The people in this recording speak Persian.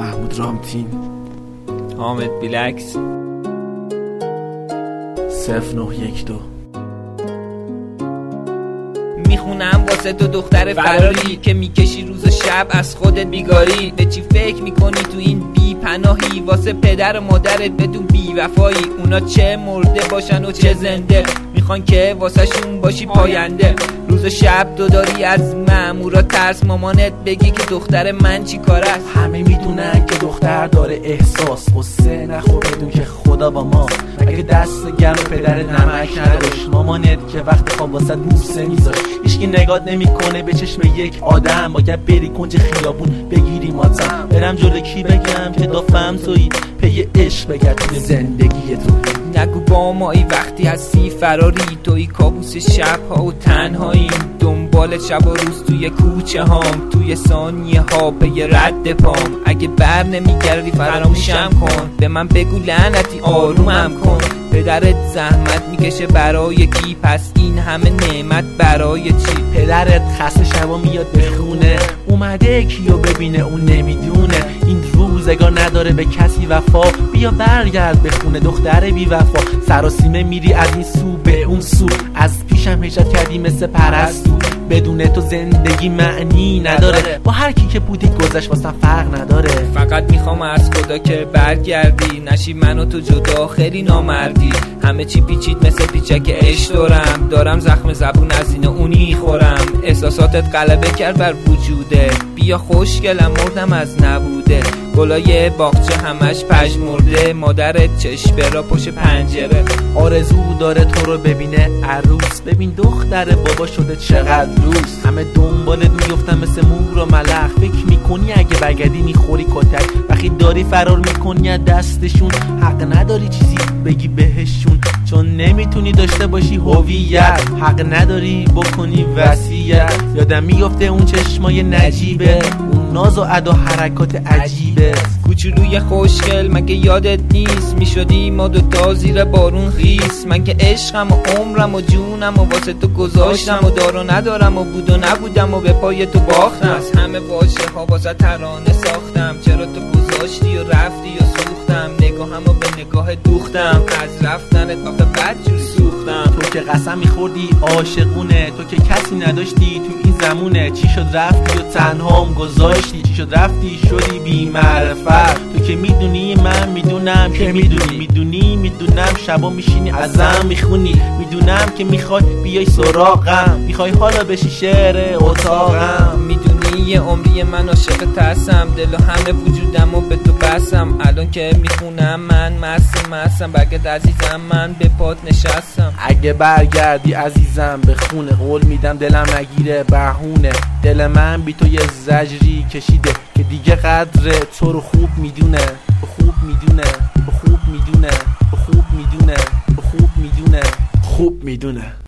محمود رامتین، حامد بیلکس، 0912. میخونم واسه تو دختر فراری که میکشی روز و شب از خودت بیگاری. به چی فکر میکنی تو این بی پناهی؟ واسه پدر و مادرت بدون بی وفایی. اونا چه مرده باشن و چه زنده، میخوان که واسه شون باشی پاینده. روز و شب تو داری از مامورا ترس، مامانت بگی که دختر من چی کار است. همه میدونن که دختر داره احساس، قصه نخور بدون که خدا با ما. اگه دست گرم پدر نمک نداشت، مامانت که وقت خواب واسه بوسه میذاشت. هیچکی نگات نمیکنه به چشم یک آدم، باید بری کنج خیابون بگیری ماتم. برم جلو کی بگم که دافم تویی، پی عشق بگرد توی زندگی تو. نگو با مایی وقتی هستی فراری، توی کابوس شبها و تنهایی. دنبال شب و روز توی کوچه هام، توی ثانیه ها به رد پام. اگه بر نمیگردی فراموشم کن، به من بگو لعنتی آرومم کن. پدرت زحمت میکشه برای کی؟ پس این همه نعمت برای چی؟ پدرت خسته شبا میاد به خونه، اومده کیو ببینه اون نمیدونه. این روزگار نداره به کسی وفا، بیا برگرد به خونه دختر بی وفا. سراسیمه میری از این سو به اون سو، از پیشم هجرت کردی مثل پرستو. بدون تو زندگی معنی نداره، با هر کی که بودی گذشت واسم فرق نداره. فقط میخوام از خدا که برگردی، نشی من و تو جدا خیلی نامردی. همه چی پیچید مثل پیچک عشق دارم زخم زبون از این اونی خورم. احساساتت غلبه کرد بر وجوده، بیا خوشگلم مردم از نبوده. گلای باغچه همش پژمرده، مادرت چشم را پشت پنجره. آرزو داره تو رو ببینه عروس، ببین دختر بابا شده چقدر روز. همه دنبالت میفتن مثل مور و ملخ، فکر میکنی اگه برگردی میخوری کتک. وقتی داری فرار میکنی از دستشون، حق نداری چیزی بگی بهشون، چون نمیتونی داشته باشی هویت. حق نداری بکنی وصیت. یادم میفته اون چشمای نجیبه، اون ناز و ادا حرکات عجیبه. کوچولوی خوشگل مگه یادت نیست؟ میشدی ما دوتا زیر بارون خیس. من که عشقم و عمرم و جونم و واسه تو گذاشتم، و دار و ندارم و بود و نبودم و به پای تو باختم. از همه واژه ها واسه ترانه ساختم، چرا تو گذاشتی و رفتی و سوختم. نگاهم و به نگاه دوختم، از رفتنت آخه بدجور سوختم. تو که قسم میخوردی عاشقونه، تو که کسی نداشتی تو این زمونه. چی شد رفتی و تنهام گذاشتی؟ چی شد رفتی شدی بی معرفت؟ تو که میدونی من میدونم که میدونم شبا میشینی ازم میخونی. میدونم که میخوای بیای سراغم، میخوای حالا بشی شعر اتاقم. میدونی یه عمری من عاشق ترسم، دل و همه وجودم و به تو بسم. الان که میخونم من مستم، برگرد عزیزم من به پات نشستم. اگه برگردی عزیزم به خونه، قول میدم دلم نگیره بهونه. دل من بی تو یه زجری کشیده که دیگه قدر تو رو خوب میدونه. خوب میدونه